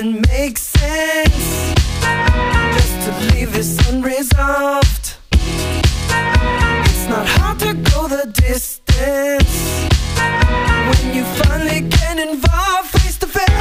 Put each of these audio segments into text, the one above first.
didn't make sense, just to leave this unresolved. It's not hard to go the distance when you finally get involved face to face.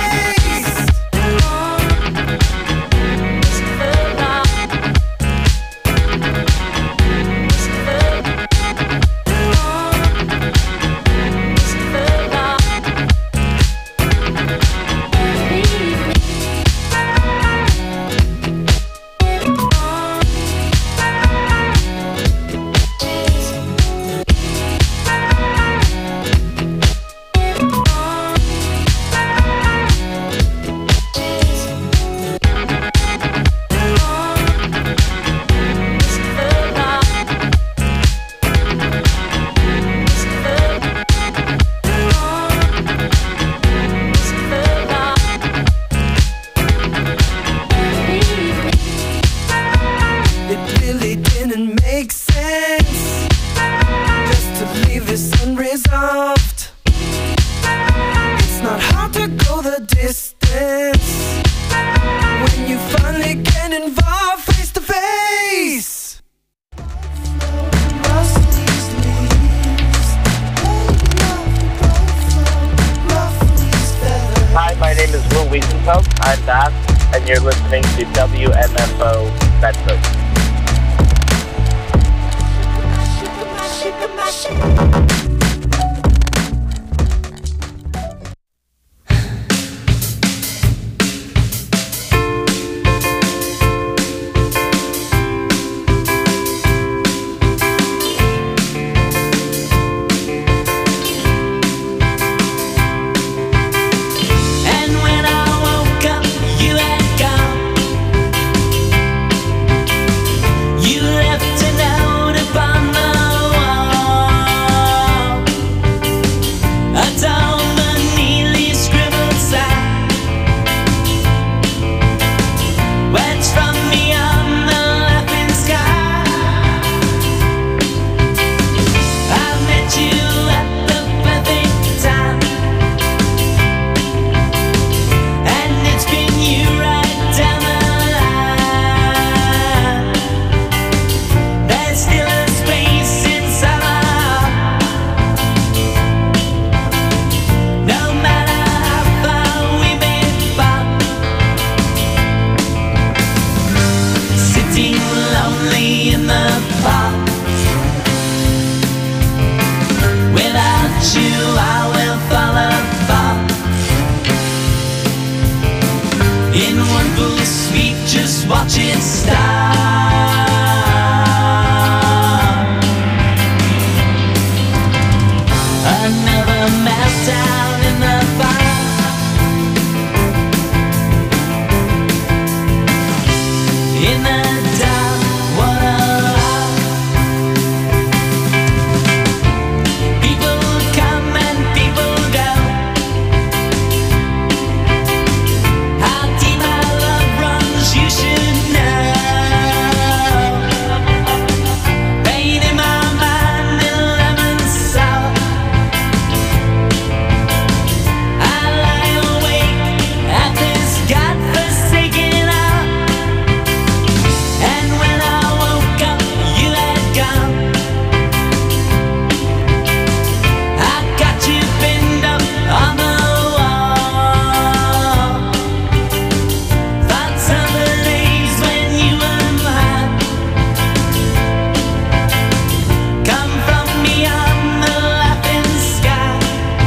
I'm Matt, and you're listening to WMFO Bedford. Watch it start. Another meltdown in the bar. In the dark, what a lie. People come and people go. How deep our love runs, you should know. Pain in my mind and lemon sour. I lie awake at this godforsaken hour. And when I woke up, you had gone. I got you pinned up on the wall. Thoughts of the days when you were mine. Come from beyond the laughing sky.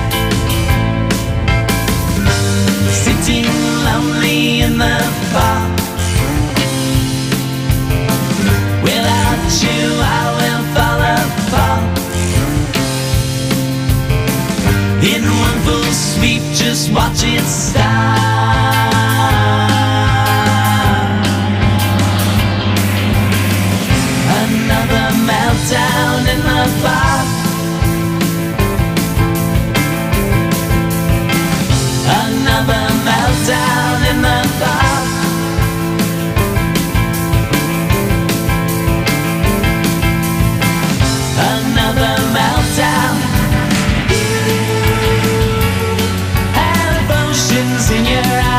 Sitting lonely in the park. Without you I will fall apart. In one full sweep, just watch it start. Another meltdown in the bar. Another meltdown in the bar. Another meltdown. Have oceans in your eyes.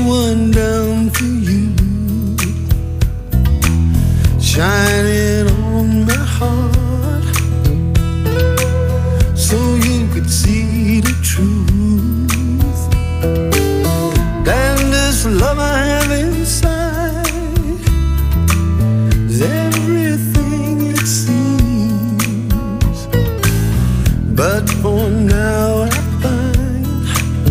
one down for you, shining on my heart, so you could see the truth. And this love I have inside is everything it seems, but for now I find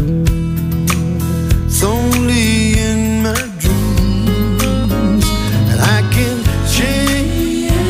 it's only in my dreams, and I can change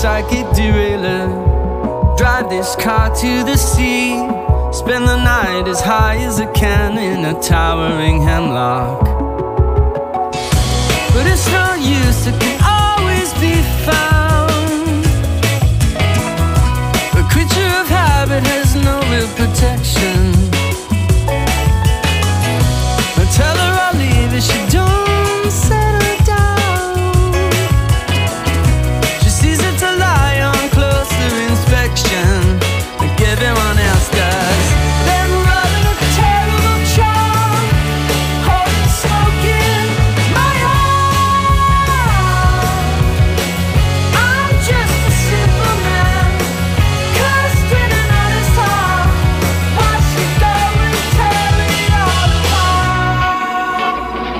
psychic derailer. Drive this car to the sea. Spend the night as high as I can in a towering hemlock. But it's no use, it can always be found. A creature of habit has no real protection. I tell her I'll leave if she don't settle down. She sees it to lie on closer inspection, like everyone else does. Then running a terrible charm, holding smoke in my heart. I'm just a simple man, cursed in an honest heart. Watch me go and tear it all apart.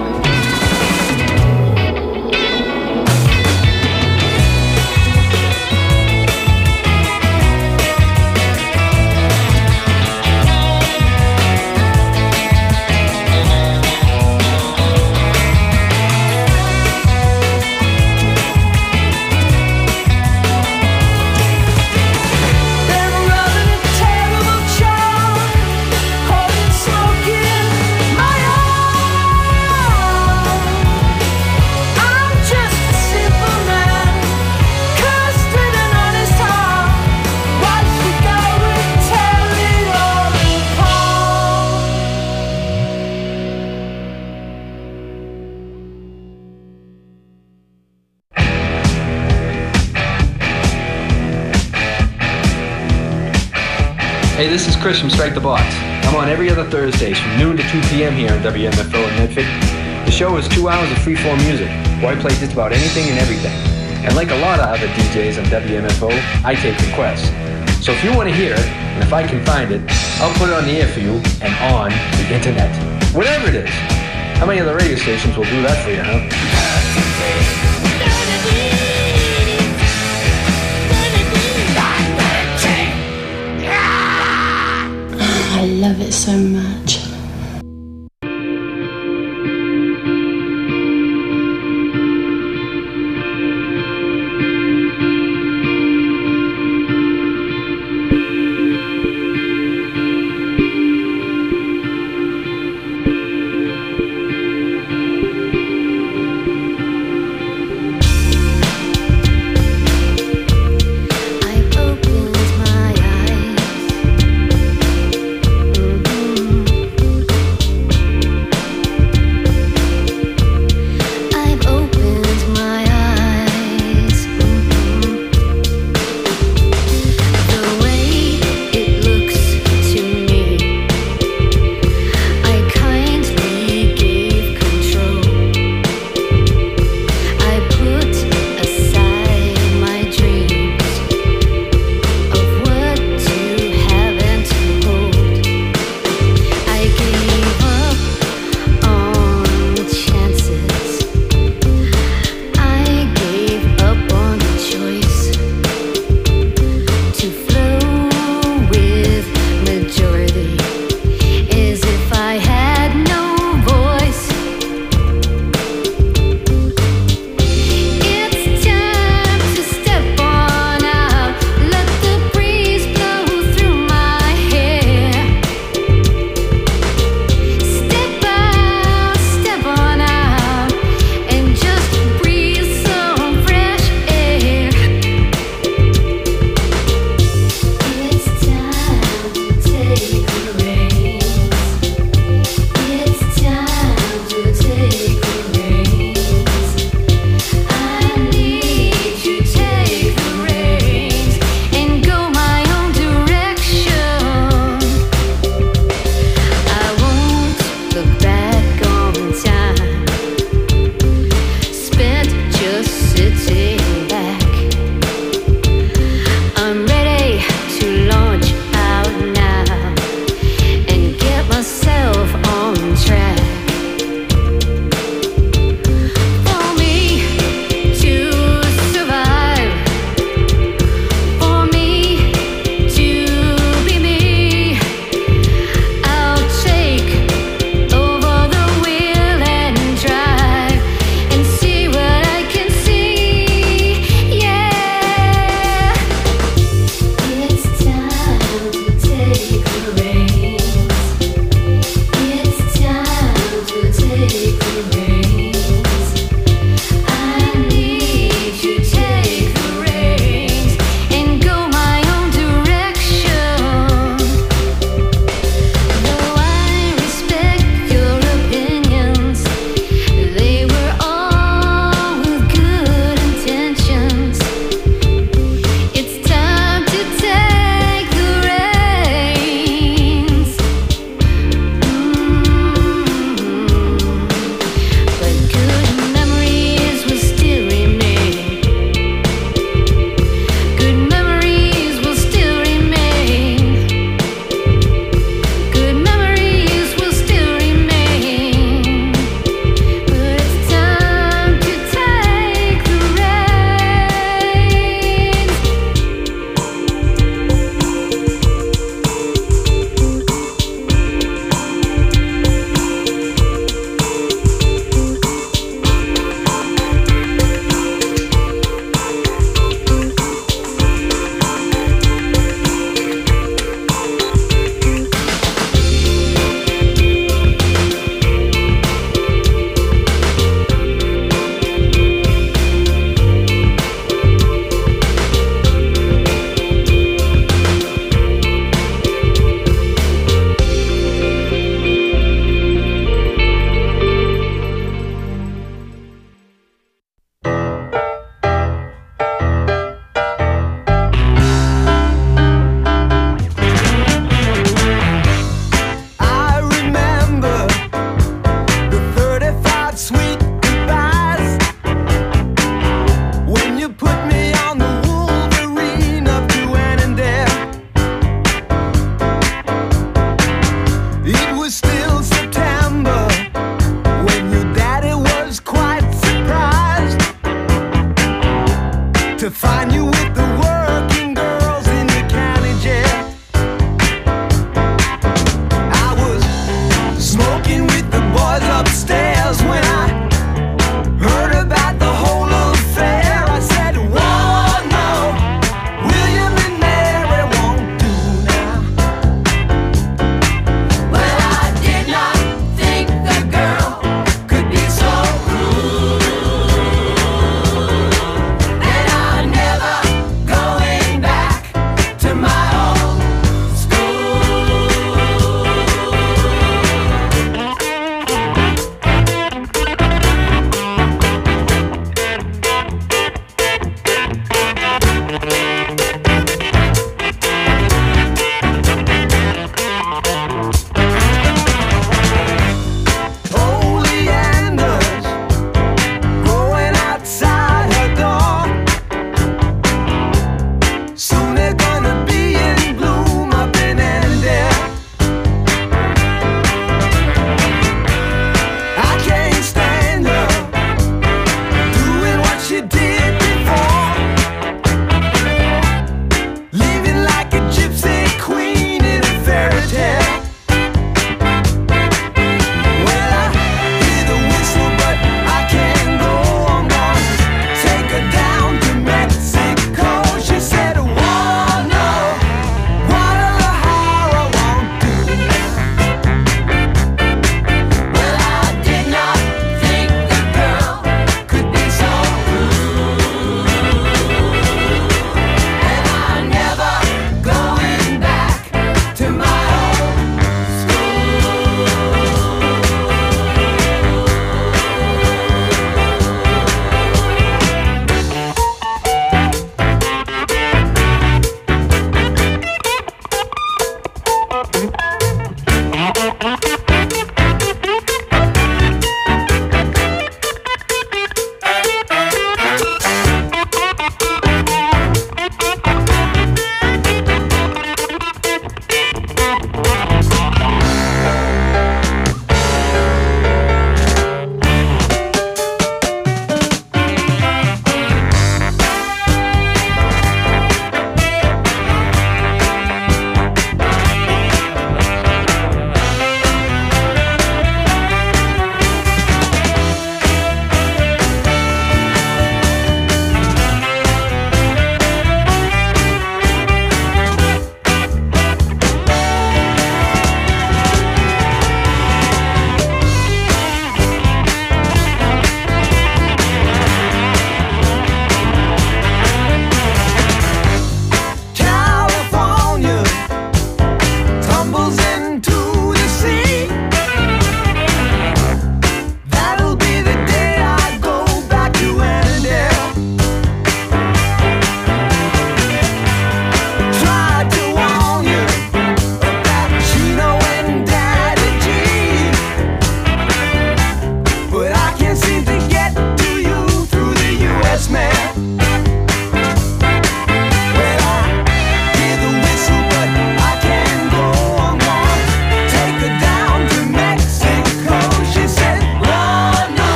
Then rubbing a terrible charm, holding smoke in my heart. I'm just a simple man, cursed with an honest heart. Watch me go and tear it all apart. Hey, this is Chris from Strike the Box. I'm on every other Thursdays from noon to 2 p.m. here on WMFO in Medford. The show is 2 hours of freeform music, where I play just about anything and everything. And like a lot of other DJs on WMFO, I take requests. So if you want to hear it, and if I can find it, I'll put it on the air for you and on the internet. Whatever it is. How many other radio stations will do that for you, huh? I love it so much. I've opened my eyes.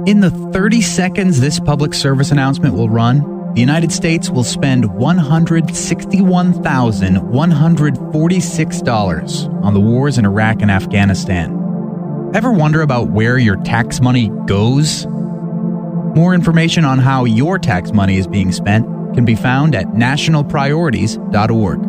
In the 30 seconds this public service announcement will run, the United States will spend $161,146 on the wars in Iraq and Afghanistan. Ever wonder about where your tax money goes? More information on how your tax money is being spent can be found at nationalpriorities.org.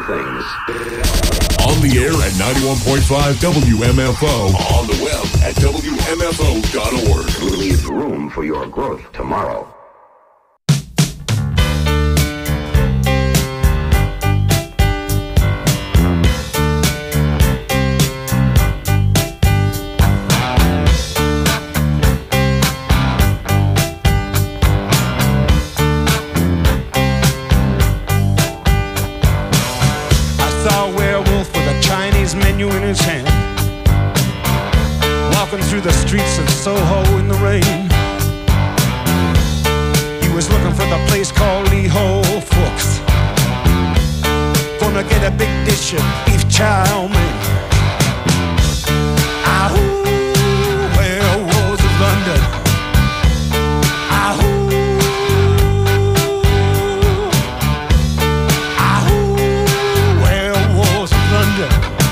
things. On the air at 91.5 WMFO. On the web at WMFO.org. Leave room for your growth tomorrow. Menu in his hand, walking through the streets of Soho in the rain. He was looking for the place called Lee Ho Fooks, gonna get a big dish of beef chow mein. Ahoo, werewolves of London. Ahoo, ahoo, werewolves of London.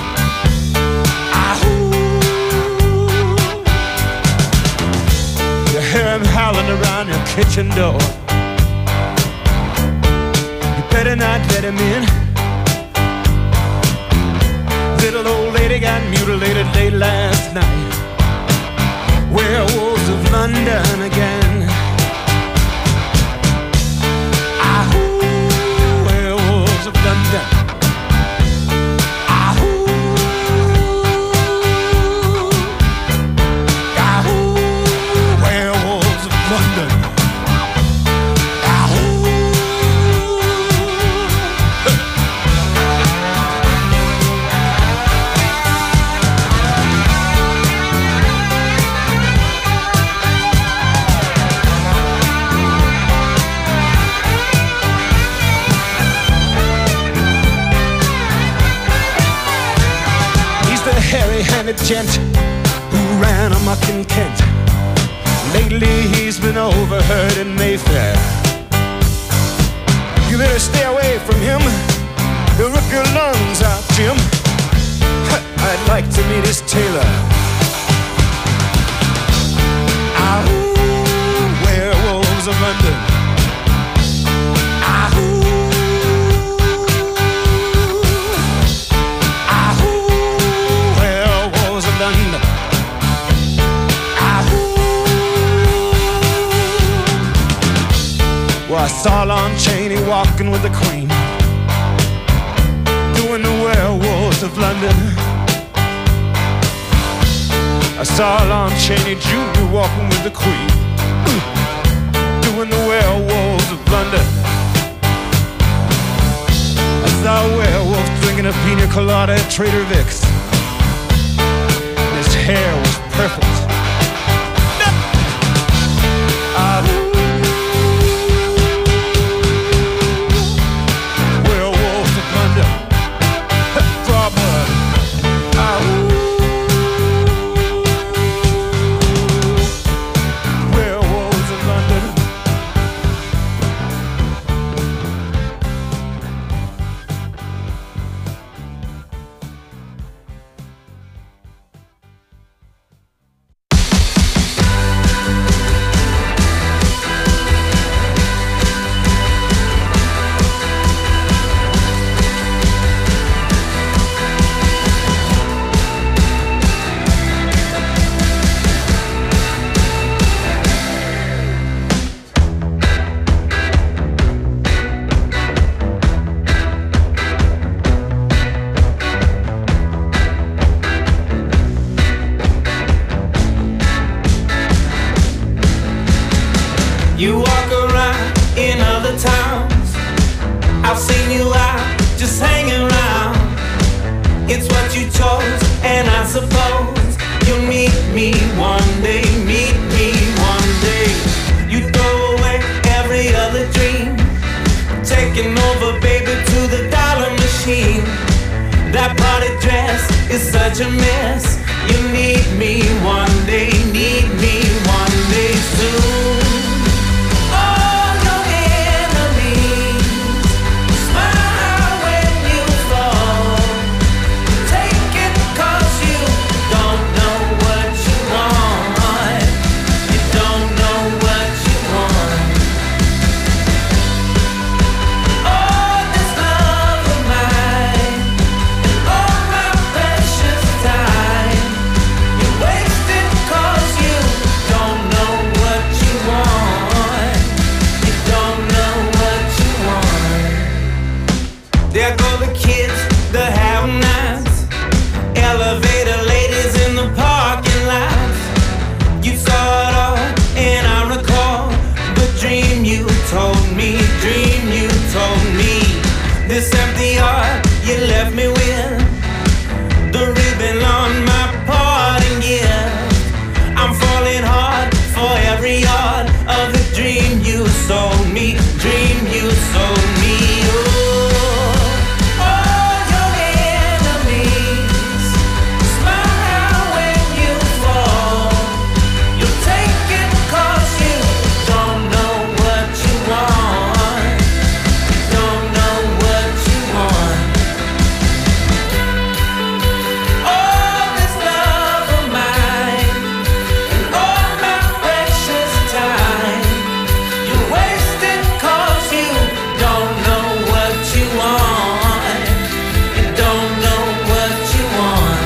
Howling around your kitchen door. You better not let him in. Little old lady got mutilated late last night. Werewolves of London again. Ahoo, werewolves of London. Hairy-handed gent who ran amok in Kent. Lately he's been overheard in Mayfair. You better stay away from him. He'll rip your lungs out, Jim. I'd like to meet his tailor. Ahoo, werewolves of London. Ahoo. London. Well, I saw Lon Chaney walking with the Queen, doing the werewolves of London. I saw Lon Chaney Jr. walking with the Queen, doing the werewolves of London. I saw a werewolf drinking a pina colada at Trader Vic's. His hair was perfect. Werewolves of London. Draw blood. Werewolves of London. You walk around in other towns. I've seen you out just hanging around. It's what you chose, and I suppose you'll meet me one day. Meet me one day. You throw away every other dream, taking over, baby, to the dollar machine. That party dress is such a mess. You need me one day. Need me one day soon. There go the kids, the have-nots, elevator ladies in the parking lots. You saw it all, and I recall the dream you told me, this empty heart you left me with, the ribbon on my parting gift. I'm falling hard for every yard of the dream you sold me, all your enemies smile when you fall. You take it 'cause you don't know what you want. Don't know what you want. All this love of mine and all my precious time, you waste it 'cause you don't know what you want. You don't know what you want.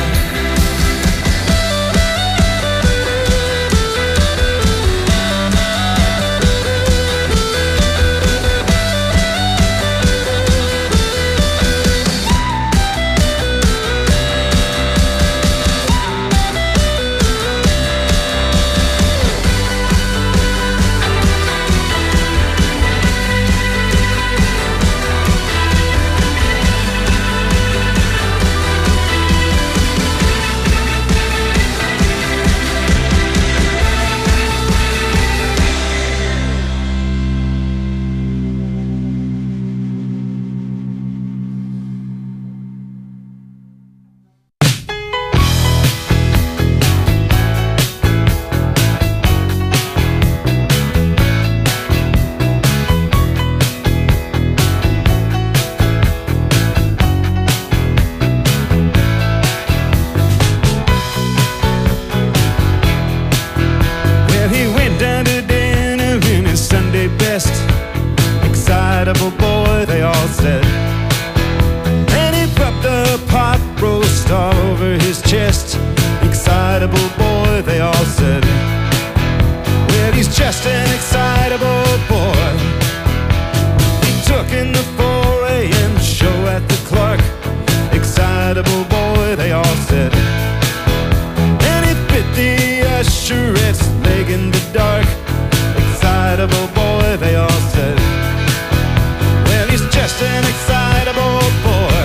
Well, he went down to dinner in his Sunday best. Excitable boy, they all said. And he rubbed the pot roast all over his chest. Excitable boy, they all said. Well, he's just an excitable boy. He took in the 4 a.m. show at the Clark. Excitable boy, they all said. And he bit the usherette's leg in the dark. Excitable boy, they all said. Well, he's just an excitable boy.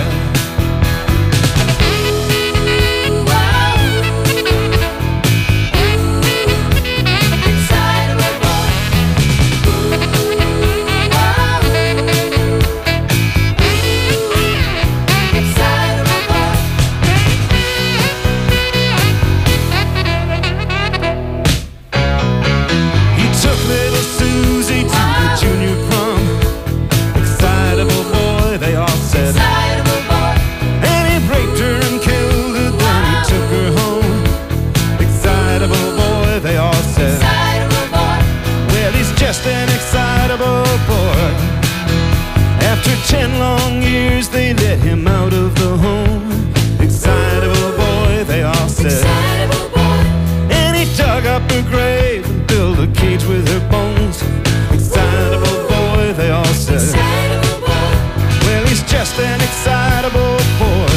He took little Susie to the junior prom. Excitable boy, they all said. And he raped her and killed her, then he took her home. Excitable boy, they all said. Well, he's just an excitable boy. After 10 long years, they let him out of the home. Excitable boy, they all said. And he dug up her grave and built a cage with her bones. Excitable boy, they all said. Well, he's just an excitable boy.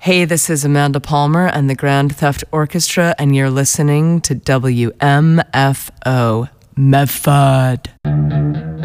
Hey, this is Amanda Palmer and the Grand Theft Orchestra, and you're listening to WMFO. Medford.